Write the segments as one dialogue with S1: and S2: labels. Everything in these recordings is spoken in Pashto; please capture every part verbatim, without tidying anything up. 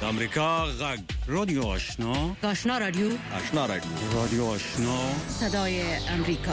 S1: امریکا غږ رادیو آشنا
S2: آشنا رادیو
S1: آشنا رادیو رادیو آشنا
S2: صدای امریکا.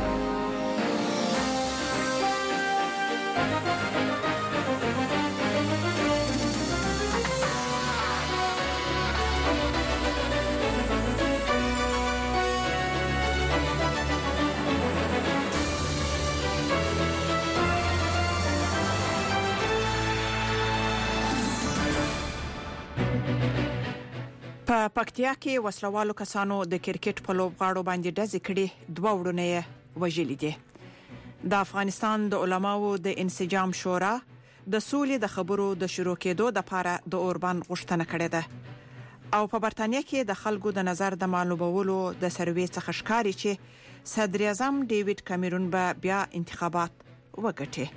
S3: په پکتیا کې وسلوالو کسانو د کرکټ په لوبغاړو باندې ډزې کړې، دوه وړونه یې وژلي دي. د افغانستان د علماو د انسجام شورا د سولې د خبرو د شروع کېدو د لپاره د اوربان غوښتنه کړې ده او په برتانیا کې د خلکو د نظر د معلومولو د سروې څخه ښکاري چې صدر اعظم ډیوډ کیمرون به بیا انتخابات وګټي.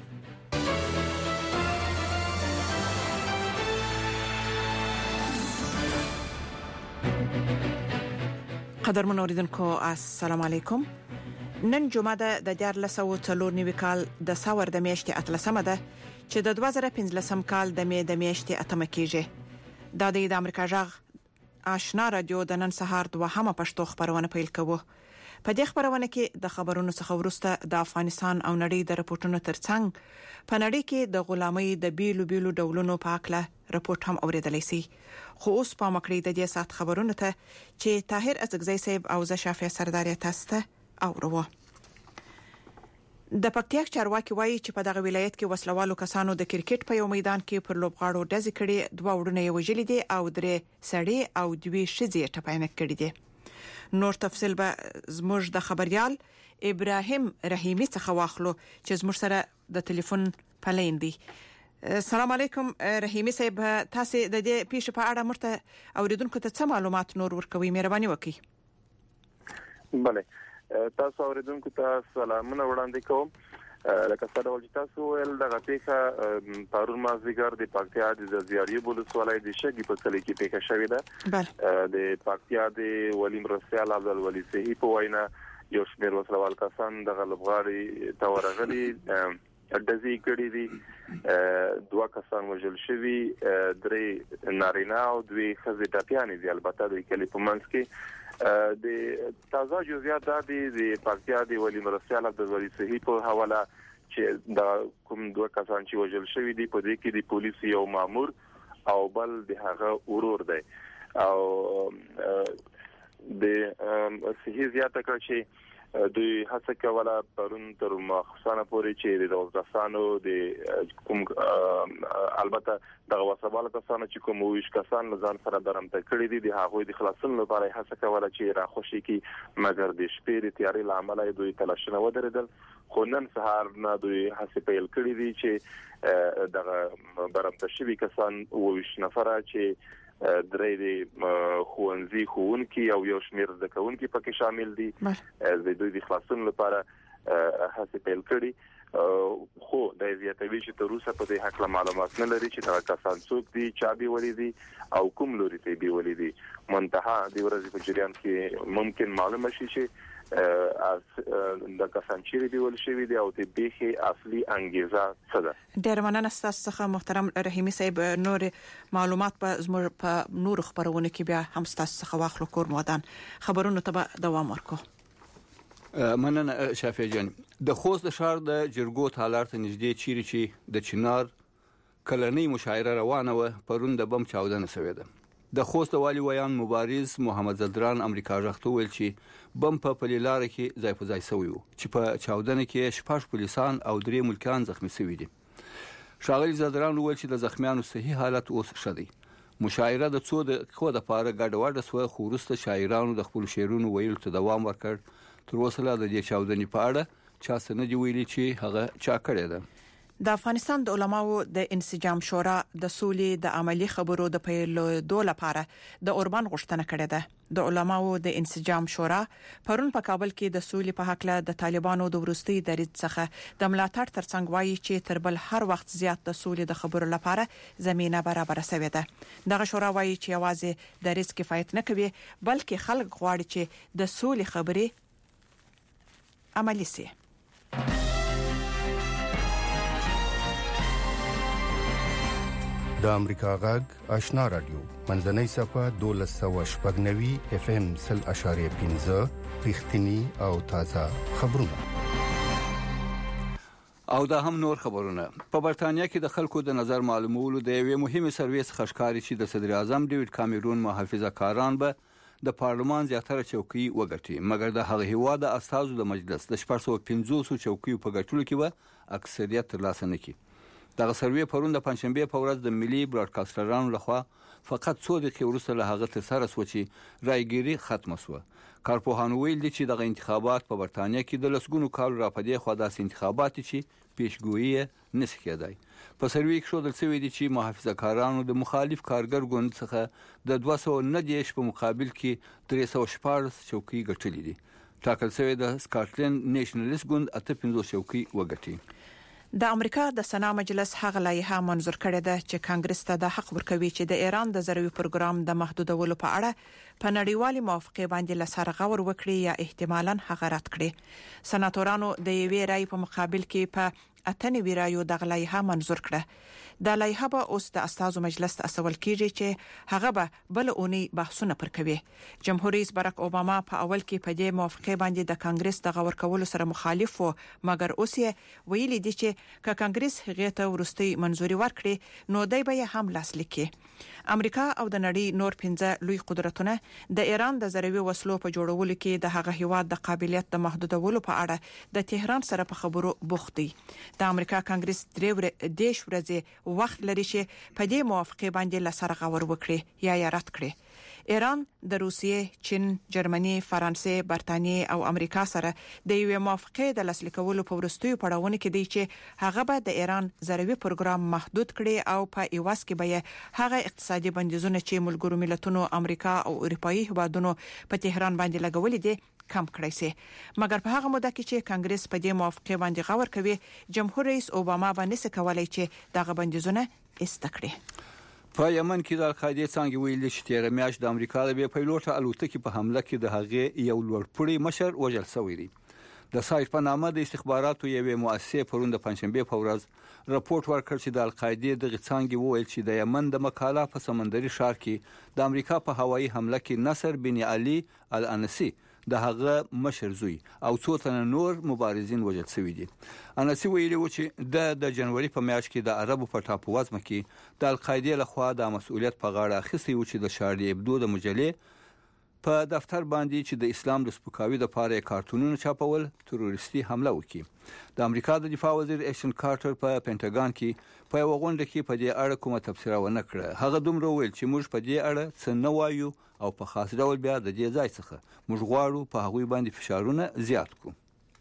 S3: قدرمن اوریدونکو السلام علیکم. نن جمعه ده د دیارلس سوه څلور نوي کال د ساور د میاشتې اتلسمه ده چې د دوه زره پنځلسم کال د می د میاشتې اتمه کېږي. دا د امریکا غږ آشنا رادیو د نن سهار دوهمه پښتو خبرونه پیل کوو. په دې خبرونه کې د خبرونو څخه وروسته د افغانستان او نړۍ د راپورټونو ترڅنګ په نړۍ کې د غلامۍ د بیلو بیلو ډولونو په اړه راپورټ هم اوریدلای شي. خو اوس په مکړې د دې سات خبرونه ته چې طاهر ازغزی صاحب او ز شافعي سردار تاسو ته اورو. د پکتیا چارواکي وایي چې په دغه ولایت کې وسلوالو کسانو د کرکټ په یو میدان کې پر لوبغاړو ډزې کړې، دوه وړونه یې وژلي دي او درې سړي او دوی ښځې ټپیانه کړي دي. نور تفصیل به زموږ د خبريال ابراهیم رحیمی څخه واخلو چې زموږ سره د ټلیفون پلاین دی. السلام علیکم رحیمی صاحب، تاسو د دې پیښې په اړه مرته اوریدونکو ته څه معلومات نور ورکوي؟ مهرباني وکړئ.
S4: بله، تاسو اوریدونکو ته سلامونه وړاندې کوم. لکه څنګه چې تاسو ول دغه پیښه پرون مازیګر د پکتیا د زیاري بولسوالۍ د شګي په کلی کې پیښه شوې ده. د پکتیا د ولی مرسیال عبدالولي صحیح په وینا یو شمېر وسلوال کسان د غلبغاړي تورغلي ډزې کړې دي، دوه کسان وژل شوي، درې نارینه او دوی ښځې ټپیانې دي. البته د کلی په منځ کې د تازه جزئیات د پکتیا د ولی مرسیال عبدالولي صحیح په حواله چې د کوم دوه کسان چې وژل شوي دي په دې کې د پولیس یو مامور او بل د هغه ورور دی. او د صحیح زیاته کړ چې دوی هڅه کوله پرون تر مخصوصانه پورې چې د وزارتانو د کوم البته د وسوال کسانو چې کوم ویش کسان ځان سره درمته کړی دي د هغوی د خلاصون لپاره هڅه کوله چې راخوشي کی، مګر د شپې د تیاری لامل دوی تلاشنه ودرېدل. خو نن سهار نه دوی هڅه پیل کړې دي چې دغه درمته شوي کسان ویش نفره چې درې د خوونځي خوونکي او یو شمېر د کوونکي پکې شامل دي د دوی د خلاصون لپاره هڅه پیل کړي. خو د زیاتوي چې تر اوسه په دې حق معلومات نه لري چې دا کسان څوک دي، چا به ولې دي او کوم لوري ته به ولې دي. منتها د ورځې په جریان کې ممکن معلومه شي چې د کسان چې دی ول شوی دی او د بیخي اصلي انګیزه څه ده.
S3: ډېر مننه ستاسو څخه محترم رحیمی صاحب. نور معلومات په زموږ په نور خبرونه کې بیا هم ستاسو څخه واخلو. کور مودان خبرونه ته دوام ورکو.
S5: مننه شافعي جان. د خوست د شهر د جرګو تالار ته نږدې چیرې چې د چنار کلنۍ مشاعره روانه و، پرون د بم چاودنه شوې ده. د خوست والی ویان مبارز محمد زدران امریکا غاښته ویل چې بم په پلیلار کې ځای په ځای شوی و چې په چاودنه کې شپږ پولیسان او درې ملکان زخمی شوي دي. ښاغلي زدران ویل چې د زخمیانو صحیح حالت اوس ښه دی. مشاعره د څو دقیقو لپاره ګډه وډه شوه، خو وروسته شاعرانو د خپلو شعرونو ویلو ته دوام ورکړ. تر اوسه لا د دې چاودنې په اړه چا څه نه دي ویلي چې هغه چا کړې ده.
S3: د افغانستان د علماو د انسجام شورا د سولې د عملی خبرو د پیلولو لپاره د اوربان غوښتنه کړې ده. د علماو د انسجام شورا پرون په کابل کې د سولې په حق له د طالبانو د ورستي دریځ څخه د ملاتړ ترڅنګ وایي چې تر بل هر وخت زیات د سولې د خبرو لپاره زمينه برابر شوې ده. دغه شورا وایي چې یوازې دریځ کفایت نه کوي، بلکې خلک غواړي چې د سولې خبرې عملي شي.
S6: د امریکا غږ آشنا رادیو منځنۍ صفه دولس سوه شپږ نوي اف ام سل اشاریه پنځه رښتینی او تازه خبرونه.
S5: او دا هم نور خبرونه. په برتانیا کې د خلکو د نظر معلومولو د یوې مهمه سروې څخه ښکاري چې د صدر اعظم ډیوډ کامرون محافظه کاران به د پارلمان زیاتره چوکۍ وګټي، مګر د هغه هیواد د استازو د مجلس د شپږ سوه پنځوس چوکیو په ګټلو کې به اکثریت ترلاسه نه کړي. دغه سروې پرون د پنځشنبه په ورځ د ملي براډکاسټرانو لخوا فقط څو دقیقې وروسته له هغه ترسره شوه چې رایګیري ختمه شوه. کارپوهانو ویل دي چې دغه انتخابات په برتانیا کې د لسګونو کالو راپدې خوا داسې انتخابات چې پیشګویي نشي کېدای. په سروې کې ښودل شوي دي چې محافظه کارانو د مخالف کارګر ګوند څخه د دوه سوه نهه دېرش په مقابل کې درې سوه شپاړس چوکۍ ګټلې دي. ټاکل شوی د سکاټلند نیشنلیست ګوند اته پنځوس چوکۍ وګټي.
S3: د امریکا د سنا مجلس هغه لایحه منظور کړې ده چې کانګرس ته د حق ورکوي چې د ایران د ضروري پروګرام د محدودولو په اړه په نړیوالي موافقه باندې لسر غور وکړي یا احتمالاً هغه رد کړي. سناتورانو د یوې رای په مقابل کې په اتنې ویرایو د لایحه منظور کړه. د لایحه به اوس د استازو مجلس ته استول کیږي چې هغه به بل اونۍ بحثونه پر کوي. جمهور رئیس باراک اوباما په اول کې په دې موافقه باندې د کانګرس د غور کولو سره مخالف و، مګر اوس یې ویلي دي چې که کانګرس هغه ته ورستي منځوري ورکړي نو دای به هم لاسلیک کړي. امریکا او د نړۍ نور پنځه لوی قدرتونه د ایران د ضروري وسلو په جوړولو کې د هغه هیواد د قابلیت د محدودولو په اړه د تهران سره په خبرو بوخت دي. د امریکا کانګرس درې دیش ورځې وخت لري چې په دې موافقه باندې لسر غور وکړي یا یې رد کړي. ایران د روسیې، چین، جرمني، فرانسې، برتانیې او امریکا سره د یوې موافقه د لاسلیکولو په وروستیو پړاوونو کې دی چې هغه به د ایران ضروري پروګرام محدود کړي او په ایواز کې به هغه اقتصادي بندیزونه چې ملګرو ملتونو، امریکا او اروپאי هیوادونو په تهران باندې لګولې دي کم کړی سي. مګر په هغه موده کې چې کانګرس په دې موافقه باندې غور کوي، جمهور رئیس اوباما باندې څه کولای چې دغه بندیزونه استکړي.
S5: په یمن کې د القاعده څنګه ویل چې تیر میاشت د امریکا د بي پایلوټ الوتکې په حمله کې د هغې یو لوړپوړی مشر وژل شوی دی. د سایت په نامه د استخباراتو یوې مؤسسې پرون د پنځشنبه په ورځ راپورټ ورکړ چې د القاعده د څنګه ویل چې د یمن د مکالا په سمندري ښار کې د امریکا په هوایي حمله کې نصر بن علي الانسی د هغه مشر زوی او څو تنه نور مبارزین وژل شوی دي. انسی ویلي و چې د د جنوري په میاشت کې د عربو په ټاپو وزمه کې د القاعده لخوا د مسؤلیت په غاړه اخیستی و چې د شارلي ابدو د مجلې په دفتر باندې چې د اسلام د سپکاوي د پاره کارتونونو چاپول تروریستي حمله وکړي. د امریکا د دفاع وزیر ایشن کارټر په پینټاګان کې په یو غونډه کې په دې اړه کومه تبصره ونه کړه. هغه دومره ویل چې موږ په دې اړه څه نه وایو او په خاص ډول بیا د دې ځای څخه موږ غواړو په هغوی باندې فشارونه زیات کړو.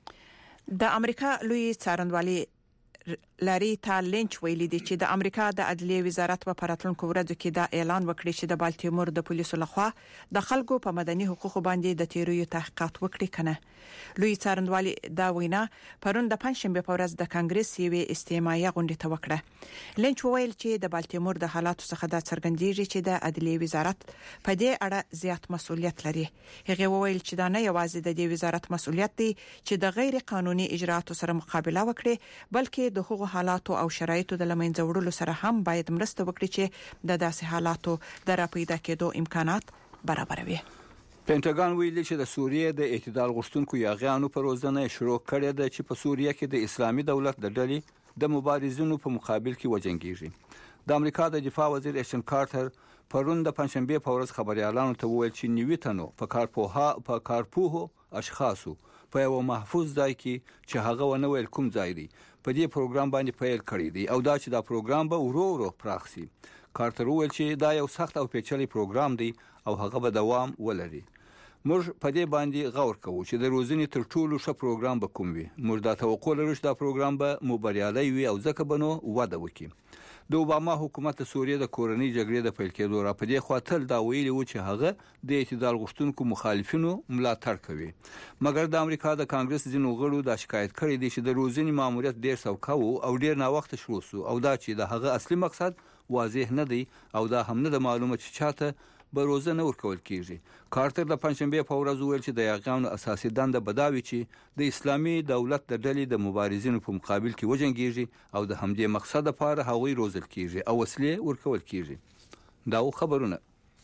S3: د امریکا لوی څارنوالي لاري تالنچ ویلي دي چې د امریکا د عدلیه وزارت په پراتلونکو ورځو کې دا اعلان وکړي چې د بالټیمور د پولیسو لخوا د خلکو په مدني حقوقو باندې د تیرویو تحقیقات وکړي کنه. لوی څارنوالي دا وینا پرون د پنځشنبه په ورځ د کانګرس یوې استماعي غونډې ته وکړه. لنچ ویل چې د بالټیمور د حالاتو څخه د څرګندېږي چې د عدلیه وزارت په دې اړه زیات مسؤلیت لري. هغه ویل چې دا نه یوازې د دې وزارت مسؤلیت دی چې د غیر قانوني اجراءاتو سره مقابله وکړي، بلکې د هغو حالاتو او شرایطو د لمنځه وړلو سره هم باید مرسته وکړي چې د داسې حالاتو د راپیدا کېدو امکانات برابروي.
S5: پینټاګان ویلي چې د سوریې د اعتدال غوښتونکو یاغیانو پر روزنه شروع کړې ده چې په سوریه کې د اسلامي دولت د ډلې د مبارزینو په مقابل کې وجنګیږي. د امریکا د دفاع وزیر ایشن کارټر پرون د پنځشنبه په ورځ خبريالانو ته وویل چې نیوي تنو په کارپوها په کارپوهو اشخاصو په یو محفوظ ځای کې چې هغه ونه ویل کوم ځای دی په دې پروګرام باندې پیل کړی دی او دا چې دا پروګرام به ورو ورو پراخ شي. کارټر وویل چې دا یو سخت او پیچلي پروګرام دی او هغه به دوام ولري. موږ په دې باندې غور کوو چې د روزنې تر ټولو ښه پروګرام به کوم وي. موږ دا توقع لرو چې دا پروګرام به مبارزالي وي او ځکه بنو وده وکړي. د اوباما حکومت د سوریې د کورنۍ جګړې د پیل کېدو را پدې خاطر دا ویلي و چې هغه د اعتدال غوښتونکو مخالفینو ملاتړ کوي. مګر د امریکا د کانګرس ځینو غړو دا شکایت کړی دی چې د روزنې ماموریت ډیر سوکاو او ډیر نا وخت شروع شو او دا چې د هغه اصلي مقصد واضح نه دی او دا هم نه د معلومه چې چاته به روزنه ورکول کیږي. کارټر د پنځشنبه په ورځ ویل چې د یاغیانو اساسي دنده بداوي چې د اسلامي دولت د ډلې د مبارزینو په مقابل کې وجنګیږي او د همدې مقصد لپاره هغوی روزل کیږي او وسلې ورکول کیږي. دا خبرونه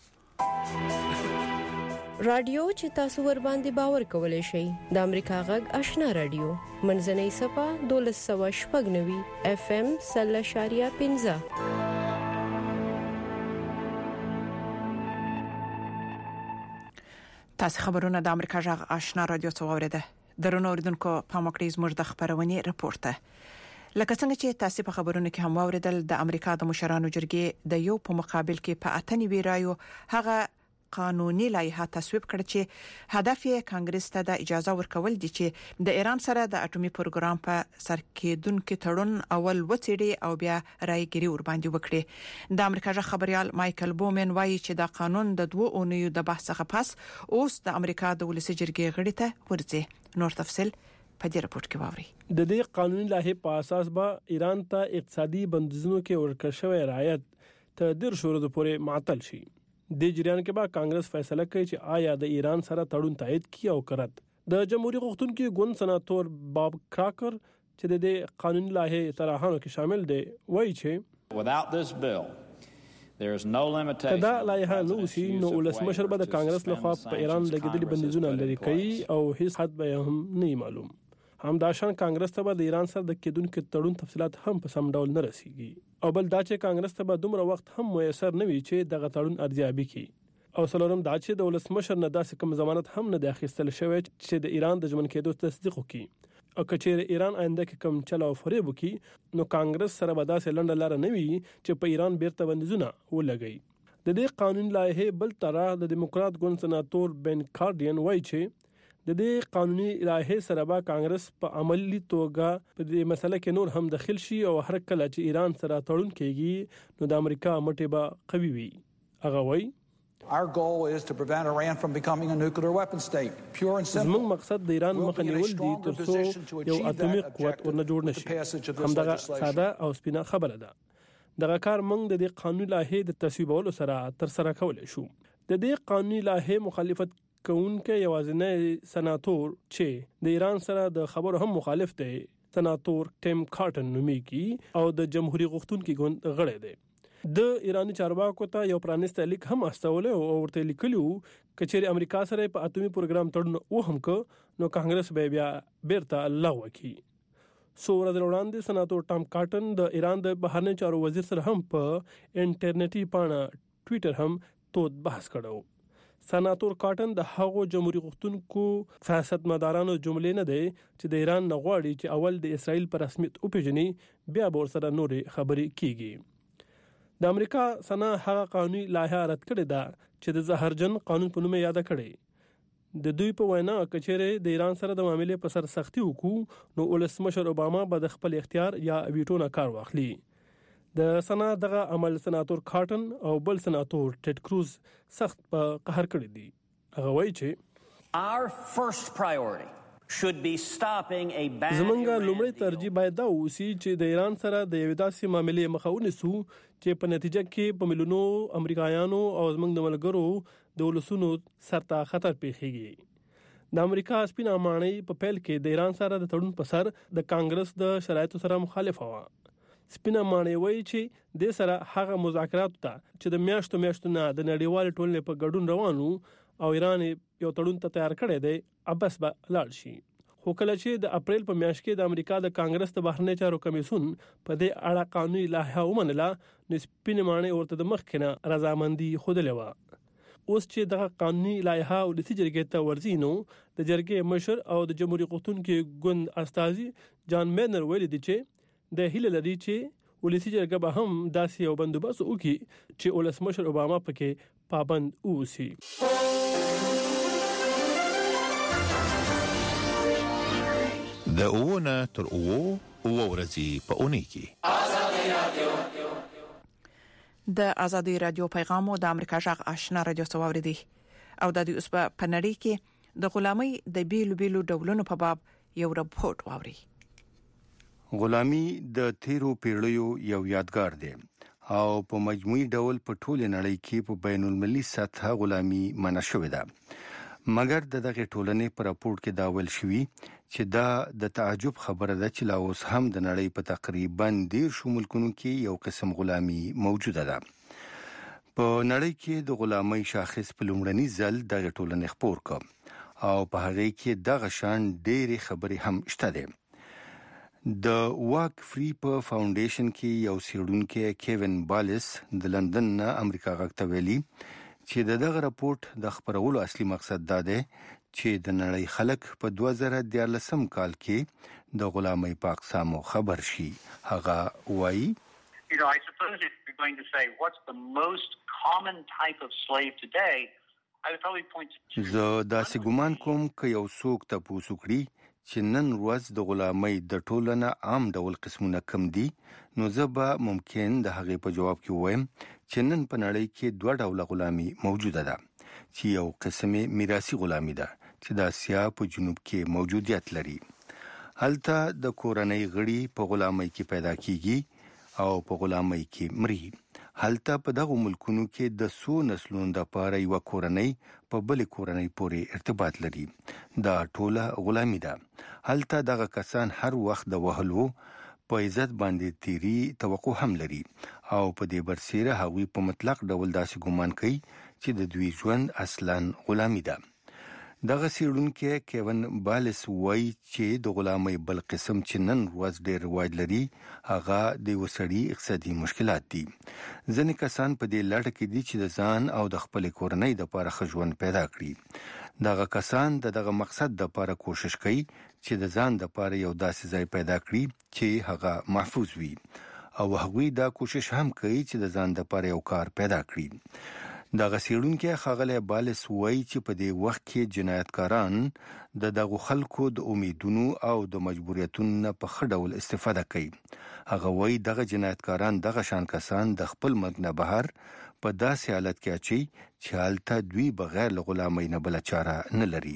S7: رادیو چې تاسو ور باندې باور کولای شئ د امریکا غږ آشنا رادیو منځنۍ صفه دولس سوه شپږ نوي اف ام سل اشاریه پنځه.
S3: تاسو خبرونه د امریکا غږ آشنا رادیو څخه اوریده. درنو اوریدونکو په مکرز موږ د خبرونې رپورټ لکه څنګه چې تاسو په خبرونو کې هم اوریدل د امریکا د مشرانو جرګې د یو په مقابل کې په اتنی ویرایو هغه قانوني لایحه تصویب کړ چې هدف یې کانګرس ته د اجازه ورکول دي چې د ایران سره د اټومي پروګرام په سر کېدونکو تړون اول وڅېړي او بیا رايګيري ور باندې وکړي. د امریکا ځخ خبريال مايكل بومن وایي چې د قانون د دوه اونیو د بحث څخه پس اوس د امریکا د ولسی جرګې غړي ته ورځي. نور تفصيل په دې رپورت کې واوري.
S8: د دې قانوني لایحه په اساس به ایران ته اقتصادي بندیزونو کې ورکړ شوی رعایت ته ډیر شورو د پورې معطل شي. د جریان کې به کانګرس فیصله کوي چې آیا د ایران سره تړون تایید کړي او کرت. د جمهوریت غوښتونکو ګوند سناتور باب کراکر چې د دې قانوني لایحه طرحانو کې شامل دي وایي چې
S9: without this bill there is no limitation.
S8: کدا لایحه نو سي نو ولسمشر به د کانګرس لخوا په ایران لګیدلي بندیزونه لري کوي او هیڅ حد به هم نه معلوم. همداشان کانګرس ته به د ایران سره د کېدونکو تړون تفصيلات هم په سم ډول نه رسیږي او بل دا چې کانګرس ته به دومره وخت هم میسر نه وي چې دغه تړون ارزیابي کړي او څلورم دا چې د ولسمشر نه داسې کوم ضمانت هم نه د اخیستل شوی چې د ایران د ژمن کېدو تصدیق وکړي او کچېر ایران آینده کې کوم چل او فریب وکړي نو کانګرس سره به داسې لنډه لار نه وي چې په ایران بیرته بندیزونه ولګي. د دې قانون لایحه بل طرح د دیموکرات ګوند سناتور بن کارډین وایي چې د دې قانوني لایحه سره به کانګرس په عملی توګه په دې مسله کې نور هم داخل شي او هر کله چې ایران سره تړون کېږي نو د امریکا مټې به قوي وي. هغه وایي
S10: Our goal is to prevent Iran from becoming a nuclear weapon state. Pure and simple.
S8: زموږ مقصد د ایران مخه نیول دي ترڅو یو اټومي قوت ورنه جوړ نشي. همدغه ساده او سپینه خبره ده. دغه کار موږ د دې قانوني لایحه د تصویبولو سره تر سره کولای شو. د دې قانوني لایحه مخالفت کوونکې یوازینی سناتور چې د ایران سره د خبرو هم مخالف دی سناتور ټیم کارټن نومیږي او د جمهوریت غوښتونکو ګوند غړی دی. د ایرانی چارواکو ته یو پرانیسته لیک هم استوله او ورته لیکلو کچېر امریکا سره په اټومي پروګرام تړون و هم کو نو کانګرس به بیا بیرته لغوه کړي. سو ورځ وړاندې سناتور ټام کارټن د ایران د بهرنی چارو وزیر سره هم په انټرنیټي پاڼه ټوئیټر هم تود بحث کړو. سناتور کارټن د هغو جمهوریت غوښتونکو سیاستمدارانو جملې نه دی چې د ایران نه غواړي چې اول د اسرائیل پر رسمیت وپیژني بیا به ورسره نورې خبرې کیږي. د امریکا سنا هغه قانوني لایحه رد کړې ده چې د زهرجن قانون په نوم یاد کړي. د دوی په وینا کچېره د ایران سره د معاملې په سر سختي وکړو نو ولسمشر اوباما به د خپل اختیار یا ویټو نه کار واخلي. د سنا دغه عمل سناتور کارټن او بل سناتور ټیډ کروز سخت په قهر کړی دي. هغه وایي چې
S9: our first priority should be stopping a ban.
S8: زمونږ لومړی ترجیح باید دا وسی چې د ایران سره د یو داسې معاملې مخه ونیسو چې په نتیجه کې په ملیونو امریکایانو او زمونږ د ملګرو د ولسونو سره خطر پیښیږي. د امریکا سپینه ماڼۍ په پیل کې د ایران سره د تړون په سر د کانګرس د شرایطو سره مخالفه و. سپینه ماڼۍ وایي چې د سره هغه مذاکرات ته چې د میاشتو میاشتو نه د نړیوال ټولنې په ګډون روانو او ایران یو تړون ته تیار کړی دی ابس به لاړ شي. خو کله چې د اپریل په میاشت کې د امریکا د کانګرس د بهرنی چارو کمیسون په دې اړه قانوني لایحه ومنله نو سپینه ماڼۍ ورته د مخ نه رضامندي خوده و. اوس چې دغه قانوني لایحه ولسی جرګې ته ورځي نو د جرګې مشر او د جمهوریت غوښتونکو ګوند استازي جان مینر ویلي دي چې د هیله لري چې ولسی جرګه به هم داسې یو بندوبست وکړي چې ولسمشر اوباما پکې پابند اوسي.
S11: د اوونه تر اوو او ورځي په اونۍ کې
S3: آزادي رادیو د آزادي رادیو پیغامو د امریکا جغ آشنا رادیو سواوریدي او د دې اوس په نړۍ کې د غلامۍ د بیلو بیلو ډولونو په باب یو رپورت واوري.
S6: غلامی د تیرو پیړیو یو یادګار دی او په مجموعي ډول په ټوله نړۍ کې په بین المللي سطح غلامي منع شوې ده. مګر د دغه ټولنې په راپور کې دا ویل شوی چې دا د تعجب خبره ده چې لا اوس هم د نړۍ په تقریبا ډیر شو ملکونو کې یو قسم غلامي موجوده ده. په نړۍ کې د غلامۍ شاخص په لومړني ځل دغه ټولنې خپور کړ او په هغه کې دغه شان ډېری خبرې هم شته ده. د واک فری په فاونډیشن کې یو سیډونکو کیوین بالیس د لندن نه امریکا غاکته ویلي چې دغه راپورټ د خبرولو اصلي مقصد دا دی چې د نړۍ خلک په دوه زره دیارلسم کال کې د غلامۍ په اقسامو خبر شي. هغه وایي
S12: You know, I suppose if you're going to say what's the most common type of slave today, I would probably point to
S6: زه داسې ګمان کوم چې یو څوک تاسو کړی چې نن ورځ د غلامۍ د ټولنه عام ډول قسمونه کم دي، نو زه به ممکن د هغې په جواب کې وایم چې نن په نړۍ کې دوه ډوله غلامي موجوده ده، چې یو قسمه میراثي غلامي ده چې د اسیا په جنوب کې موجودیت لري. هلته د کورنۍ غړي په غلامۍ کې پیدا کیږي او په غلامۍ کې مري. هلته په دغه ملکونو کې د سو نسلونو د پاره یو کورنۍ په بل کورنۍ پورې ارتباط لري. دا ټوله غلامي ده. هلته دغه کسان هر وخت د وهلو په عزت باندې تیری توقع هم لري او په دې برسیره هغوی په مطلق ډول داسې ګمان کوي چې د دوی ژوند اصلاً غلامي ده. دغه سیډونکو کیوین بالیس وایي چې د غلامۍ بل قسم چې نن ورځ ډېر رواج لري هغه د وسړي اقتصادي مشکلات دي. ځینې کسان په دې لړ کې دي چې د ځان او د خپل کورنۍ د لپاره ښه ژوند پیدا کړي. دغه کسان د دغه مقصد د لپاره کوشش کوي چې د ځان د لپاره یو داسې ځای پیدا کړي چې هغه محفوظ وي او هغوی دا کوشش هم کوي چې د ځان د لپاره یو کار پیدا کړي. دغه سیډونکو خاغلی بالیس وایي چې په دې وخت کې جنایتکاران د دغه خلکو د امیدونو او د مجبوریتونو په ښه ډول استفاده کوي. هغه وایي دغه جنایتکاران دغه شان کسان د خپل مرګ نه بهر په داسې حالت کې اچي چې هلته دوی بغیر له غلامۍ نه بله چاره نه لري.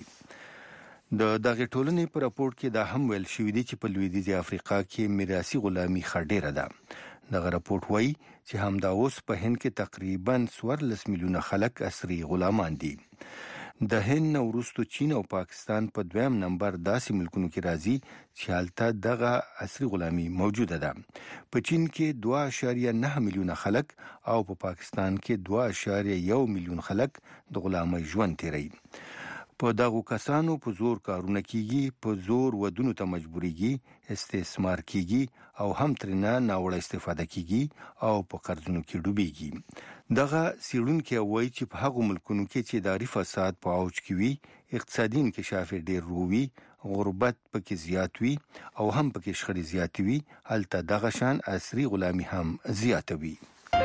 S6: د دغه ټولنې په راپورټ کې دا هم ویل شوی دی چې په لویدیځي افریقا کې میراثي غلامي ښه ډېره ده. دغه راپورټ وایي چې همدا اوس په هند کې تقریبا څوارلس میلیونه خلک عصري غلامان دي. د هند نه وروسته چین او پاکستان په دویم نمبر داسې ملکونو کې راځي چې هلته دغه عصري غلامي موجوده ده. په چین کې دوه اعشاریه نه میلیونه خلک او په پاکستان کې دوه اعشاریه یو میلیون خلک د غلامۍ ژوند تیروي. په دغو کسانو په زور کارونه کیږي، په زور ودونو ته مجبوریږي، استثمار کیږي او هم ترنه ناوړه استفاده کیږي او په قرضونو کې ډوبېږي. دغه سیډونکو وایي چې په هغو ملکونو کې چې اداري فساد په اوج کې وي، اقتصادي انکشاف ډېر روي، غربت پکې زیات وي او هم پکې شخړې زیاتې وي، هلته دغه شان عصري غلامي هم زیاته وي.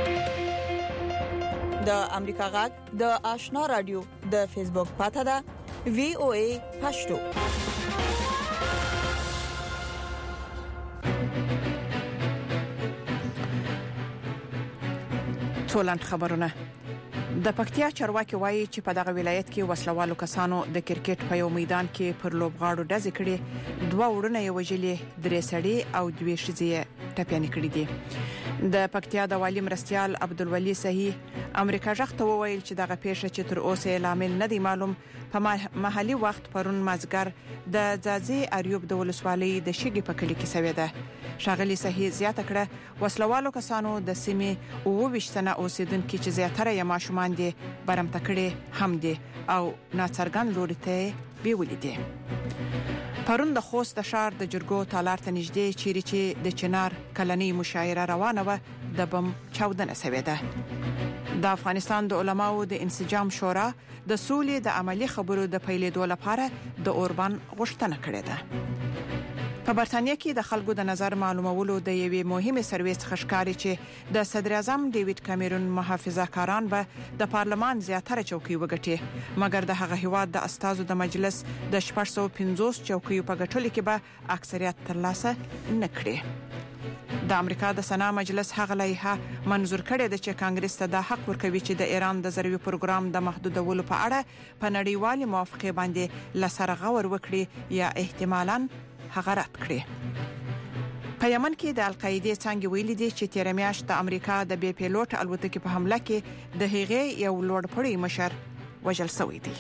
S3: د امریکا غږ د آشنا رادیو د فیسبوک پاته ده وی او ای پښتو. ټولن خبرونه د پکتیا چارواکي وایي چې په دغه ولایت کې وسلوالو کسانو د کرکټ په یو میدان کې پر لوبغاړو ډزې کړې، دوه وړونه یې وژلې، درې سړي او دوه ښځې ټپيانې کړې دي. د پکتیا د والی مرستيال عبدالولي صحیح امریکا ژغته وویل چې دغه پیښه چې تر اوسه لامل نه دی معلوم په محلي وخت پرون مازګر د ځاځي اریوب د ولسوالۍ د شګي په کلی کې سوي ده. ښاغلي صحیح زیاته کړه وسلوالو کسانو د سیمې او وشتنه اوسیدونکو چې زیاتره یې ماشومان دي برمته کړي هم دي او ناڅرګن لوري ته بیولې دي. پرون د خوست د شهر د جرګو تالار ته نږدې چیرې چې د چنار کلنۍ مشاعره روانه و د بم چاودنه سوي ده. د افغانستان د علماو د انسجام شورا د سولې د عملی خبرو د پیلېدو لپاره د اوربان غوښتنه کړې ده. په برتانیې کې د خلکو د نظر معلومولو د یوې مهمه سروې څخه ښکاري چې د صدر اعظم ډیوډ کامرون محافظه کاران به د پارلمان زیاتره چوکۍ وګټي، مګر د هغه هیواد د استازو د مجلس د شپږ سوه پنځوس چوکیو په ګټلو کې به اکثریت ترلاسه نه کړي. د امریکا د سنا مجلس هغه لایحه منظور کړې ده چې کانګرس ته د حق ورکوي چې د ایران د ضروري پروګرام د محدودولو په اړه په نړیوالي موافقه باندې لسرغه ور وکړي یا احتمالاً هغه رد کړي. په یمن کې د القاعده څنګه ویلي دي چې تیر میاشت د امریکا د بي پیلوټ الوتکې په حمله کې د هغې یو لوړپوړی مشر وژل شوی دی.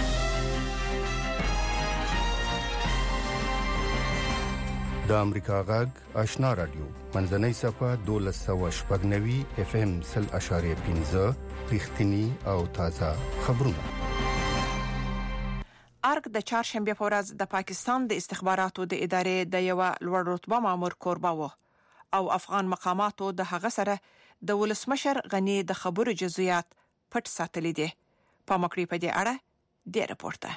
S6: د امریکا غږ آشنا رادیو منځنۍ صفه دولس سوه شپږ نوي اف ام سل اشاریه پنځه رښتینی او تازه خبرونه.
S3: ارګ د چهارشنبه په ورځ د پاکستان د استخباراتو د ادارې د یو لوړ رتبه مامور کوربه و او افغان مقاماتو د هغه سره د ولسمشر غنی د خبرو جزئیات پټ ساتلي دي. په مکړی په دې اړه د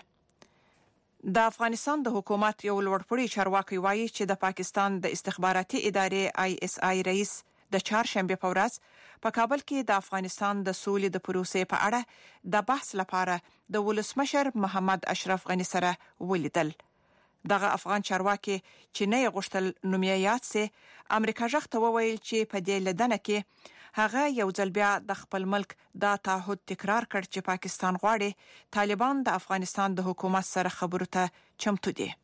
S3: راپورته د افغانستان د حکومت یو لوړپوړی چارواکي وایي چې د پاکستان د استخباراتي ادارې آی اس آی رئیس د چهارشنبه په ورځ په کابل کې د افغانستان د سولې د پروسې په اړه د بحث لپاره د ولسمشر محمد اشرف غنی سره ولیدل. دغه افغان چارواکي چې نه غوښتل نومیات سي امریکا ځخته وویل چې په دې لیدنه کې هغه یو ځل بیا د خپل ملک د تعهد تکرار کړ چې پاکستان غواړي طالبان د افغانستان د حکومت سره خبرو ته چمتو دي.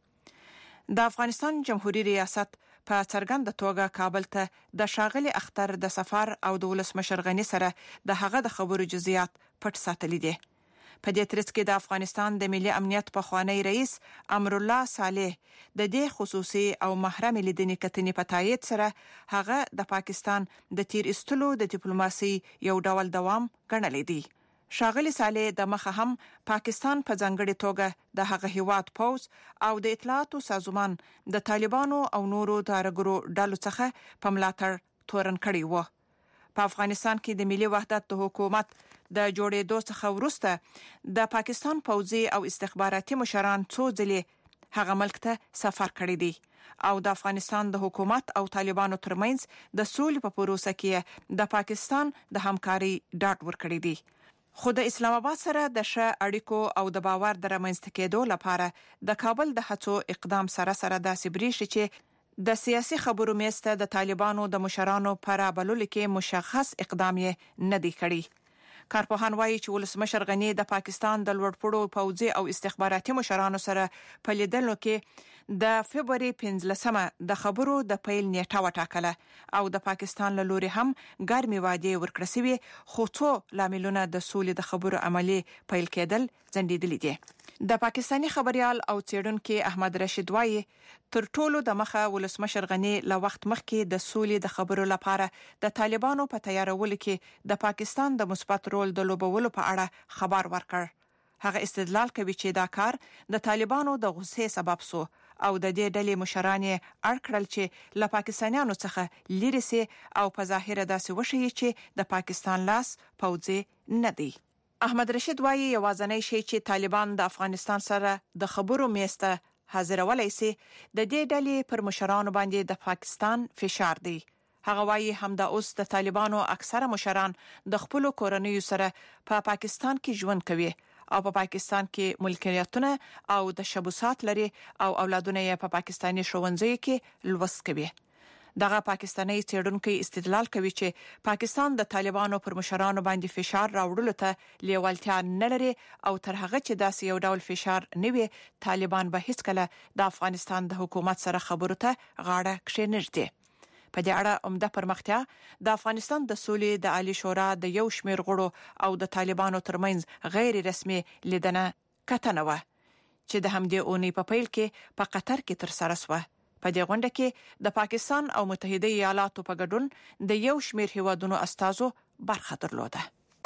S3: د افغانستان جمهوریت ریاست په څرګنده توګه کابل ته د شاغلي اختر د سفر او د ولسمشر غنی سره د هغه د خبرو جزئیات پټ ساتلي دي. په دې ترڅ کې د افغانستان د ملي امنیت په خوانی رئیس امر الله صالح د دې خصوصي او محرم لیدنې کتنې په تایید سره هغه د پاکستان د تیر استلو د ډیپلوماسي یو ډول دوام ګڼلی دی. شاغلي صالح د مخه هم پاکستان په ځانګړي توګه د هغه هیواد پوز او د اطلاعاتو سازمان د طالبانو او نورو دارګرو ډلو څخه په ملاتړ تورن کړی و. په افغانستان کې د ملي وحدت د حکومت د جوړېدو څخه وروسته د پاکستان پوځي او استخباراتي مشران څو ځلې هغه ملک ته سفر کړی دی او د افغانستان د حکومت او طالبانو ترمنځ د سولې په پروسه کې د پاکستان د همکاري ډاډ ورکړی دی. خو د اسلام آباد سره د ښه اړیکو او د باور د رامنځته کېدو لپاره د کابل د هڅو اقدام سره سره داسې بریښي چې د سیاسي خبرو میسته د طالبانو د مشرانو پر بللو کې مشخص اقدام یې نه دی کړی. کارپوهان وایي چې ولسمشر غنی د پاکستان د لوړپوړو پوځي او استخباراتي مشرانو سره په لیدلو کې د فبرवरी پنځلسمه د خبرو د پیل نیټه وټاکله او د پاکستان له لوري هم ګرمي وعده ورکړه شوی خو څو لاملونه د سولې د خبرو عملی پیل کېدل ځنډېدلې دي. د پاکستاني خبريال او څېړونکو احمد رشید وایي تر ټولو د مخه ولسمشر غنی له وخت مخکې د سولې د خبرو لپاره د طالبانو په تیارولو کې د پاکستان د مثبت رول د لوبولو په اړه خبر ورکړ. هغه استدلال کوي چې دا کار د طالبانو د غصې سبب سو او د دې ډلې مشران یې اړ کړل چې له پاکستانیانو څخه لري سي او په ظاهر داسې وشي چې د پاکستان لاس پوځي نه دی. احمد رشید وایي یوازنی شی چې طالبان د افغانستان سره د خبرو میسته حاضرولای سي د دې ډلې پر مشرانو باندې د پاکستان فشار دی. هغه وایي همدا اوس د طالبانو اکثره مشران د خپل کورنیو سره په پا پاکستان کې ژوند کوي او په پا پاکستان کې ملکیتونه او د شبوسات لري او اولادونه یې په پا پاکستاني ښوونځیو کې لوست کوي. دغه پاکستاني څېړونکو استدلال کوي چې پاکستان د طالبانو پر مشرانو باندې فشار راوړلو ته لیوالتیا نه لري او تر هغه چې داسې یو ډول فشار نه وي طالبان به هیڅ کله د افغانستان د حکومت سره خبرو ته غاړه کښینږدي. په دې اړه عمده پرمختیا د افغانستان د سولې د عالی شورا د یو شمېر غړو او د طالبانو ترمنځ غیر رسمي لیدنه کتنه و چې د همدې اونۍ په پیل کې په قطر کې تر سره شوه. په دې غونډه کې د پاکستان او متحده ایالاتو په ګډون د یو شمېر هیوادونو استازو برخه درلوده.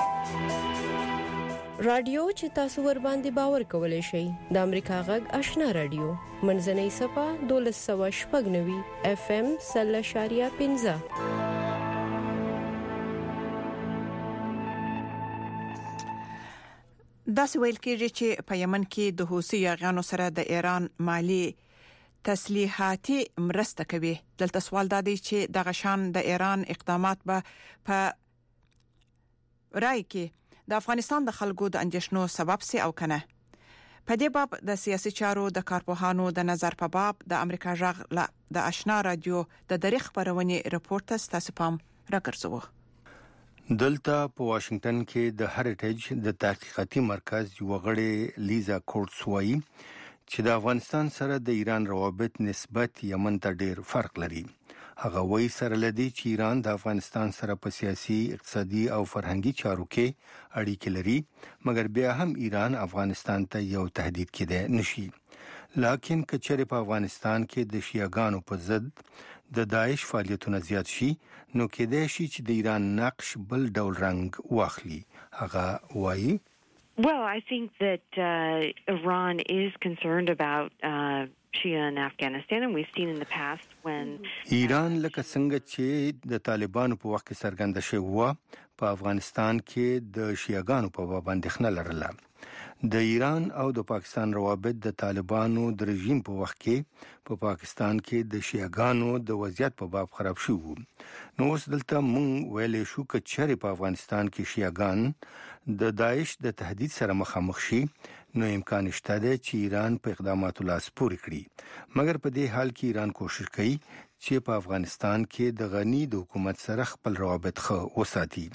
S7: رادیو چې تاسو ور باندې باور کولای شئ د امریکا غږ آشنا رادیو منځنۍ صفه دولس سوه شپږ نوي اف ام سل اشاریه پنځه.
S3: دا سویل کېږي چې په یمن کې د حوثي یاغانو سره د ایران مالی تسلیحاتي مرسته کوي. دلته سوال دا دی چې د غشان د ایران اقدامات به په رای کې د افغانستان د خلکو د اندېښنو سبب سي او کنه. په دې باب د سیاسي چارو د کارپوهانو د نظر په باب د امریکا غږ د آشنا رادیو د دریخ خبرونه رپورت ستاسو پام راګرځوه.
S6: دلته په واشنگټن کې د هریټیج د تحقیقاتي مرکز یو غړي لیزا کورټس وایي چې د افغانستان سره د ایران روابط نسبت یمن ته ډیر فرق لري هغه وایي سره لدی چې ایران د افغانستان سره په سیاسي، اقتصادي او فرهنګي چارو کې اړیکې لري، مګر بیا هم ایران افغانستان ته یو تهدید کېدای نشي. لکه کچره په افغانستان کې د شیعاګانو په ضد د داعش فعالیتونه زیات شي، نو کېدای شي چې د ایران نقش بل ډول رنګ واخلي. هغه وایي
S13: Well, I think that uh, Iran is concerned about uh, Shia in Afghanistan, and we've seen in the past when
S6: ایران لکه څنګه چې د طالبانو په وخت کې څرګنده شوی و، په افغانستان کې د شیعاګانو په باب اندېښنه لرله. د ایران او د پاکستان روابط د طالبانو د رژیم په وخت کې په پا پاکستان کې د شیعاګانو د وضعیت په باب خراب شو. نو اوس دلته مونږ ویلې شو چې چېرې په افغانستان کې شیعاګان د داعش د تهدید سره مخامخ شي، نو امکان شته دی چې ایران په اقداماتو لاس پورې کړي. مګر په دې حال کې ایران کوشش کوي چې په افغانستان کې د غنی د حکومت سره خپل روابط ښه وساتي.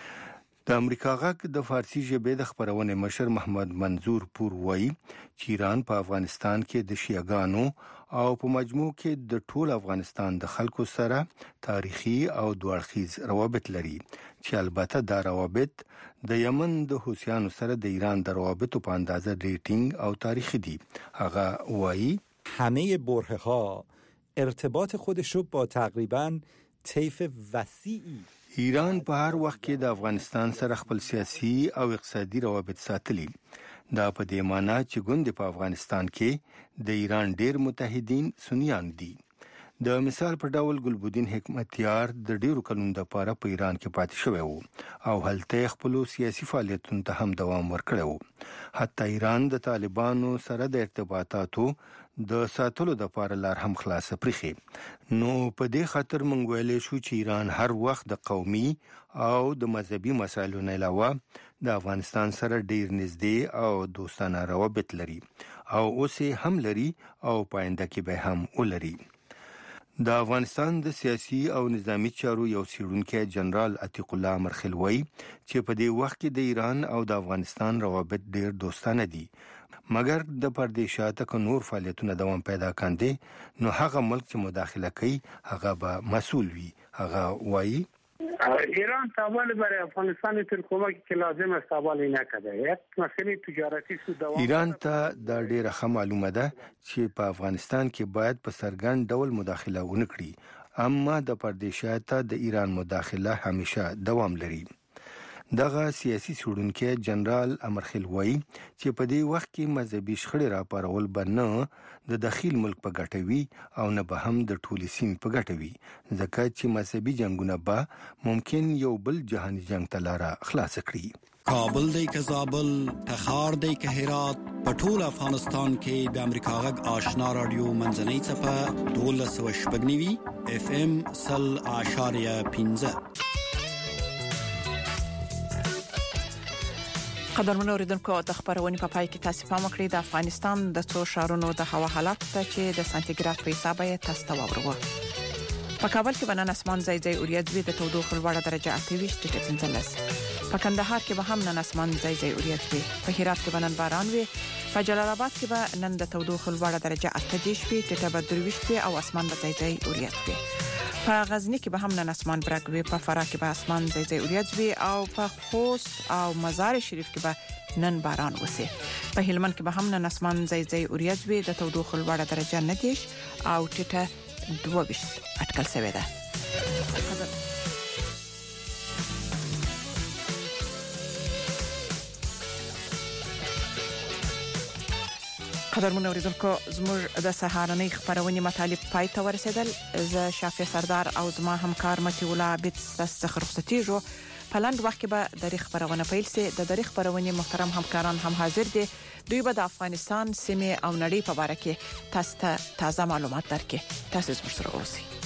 S6: د امریکا غږ د فارسی ژبې د خبرونې مشر محمد منظور پور وایي چې ایران په افغانستان کې د شیعاګانو او په مجموع کې د ټول افغانستان د خلکو سره تاریخي او دوړخیز روابط لري، چې البته دا روابط د یمن د حوثیانو سره د ایران د روابطو په اندازه ریټینګ او تاریخي دي. هغه وایي
S14: همه برهه‌ها ارتباط خودش رو با تقریباً طیف وسیعی
S6: ایران په هر وخت کې د افغانستان سره خپل سیاسي او اقتصادي روابط ساتلي. دا په دې معنی چې ګوند په افغانستان کې د ایران ډېر متحدین سنیان دي. د مثال په ډول ګلبدین حکمتیار د ډیرو کلونو لپاره په ایران کې پاتې شوی وو او هلته خپل سیاسي فعالیتونو ته هم دوام ورکړی وو. حتی ایران د طالبانو سره د ارتباطاتو د ساتلو د لپاره لار هم خلاصه پرخي. نو په دې خاطر مونږ ویلې شو چې ایران هر وخت د قومي او د مذهبي مسایلو نه علاوه د افغانستان سره ډیر نږدې او دوستانه روابط لري او اوس هم لري او پاینده کې به هم ولري. د افغانستان د سیاسي او نظامی چارو یو څېړونکی جنرال عتیق الله مرخل وایي چې په دې وخت کې د ایران او د افغانستان روابط ډیر دوستانه دي، مګر د پردې شاته که نور فعالیتونه دوام پیدا کاندي، نو هغه ملک چې مداخله کوي هغه به مسؤل وي. هغه وایي
S15: ایران سوال برای افغانستان تر کمکی که لازم است سوال نکرده. یک مسئله تجارتی سو دوام
S6: ایران ته دا ډیره ښه معلومه ده چې په افغانستان کې باید په څرګند ډول مداخله ونکړي، اما د پردې شاته د ایران مداخله همیشه دوام لري. دغه سیاسي څېړونکی جنرال امرخیل وایي چې په دې وخت کې مذهبي شخړې راپارول به نه د داخل ملک په ګټه وي او نه به هم د ټولې سیمې په ګټه وي، ځکه چې مذهبي جنګونه به ممکن یو بل جهاني جنګ ته لاره خلاصه کړي.
S1: کابل دی که زابل، تخار دی که هرات، په ټول افغانستان کې د امریکا غږ آشنا رادیو منځنۍ څپه دولس سوه شپږ نوي اف ام سل اعشاریه پنځه.
S3: قدرمن اوریدونکو، د خبرونې په پای کې تاسو پام وکړئ د افغانستان د څو ښارونو د هوا حالات ته چې د سانتیګراد په حساب یې تاسو ته واورو. په کابل کې بنن اسمان ځای ځای اوریځ وي، د تودوخې لوړه درجه اته ویشت ټکي پنځلس. په کندهار کې به هم نن اسمان ځای ځای اوریځ وي. په هرات کې بنن باران وي. په جلال آباد کې به نن د تودوخې لوړه درجه اته دېرش وي، ټکي به درې ویشت وي او اسمان به ځای ځای اوریځ وي. په غزنی کې به هم نن اسمان برګ وي. په فراه کې به اسمان ځای ځای اوریځ وي او په خوست او مزار شریف کې به نن باران وسي. په هلمند کې به هم نن اسمان ځای ځای اوریځ وي، د تودوخې لوړه درجه نه دېرش او ټکي دوه ویشت اټکل شوی ده. قدرمن اوریدونکو، زموږ د سهارنۍ خبرونې مطالب پای ته ورسېدل. زه شافیه سردار او زما همکار متي الله عابد ستاسو څخه رخصتېږو. په لنډ وخت کې به د خبرونه پیل شي. د دې خبرونې محترم همکاران هم حاضر دي. دوی به د افغانستان سیمه او نړۍ په اړه کې تاسو ته تازه معلومات درکړي. تاسو زموږ سره اوسئ.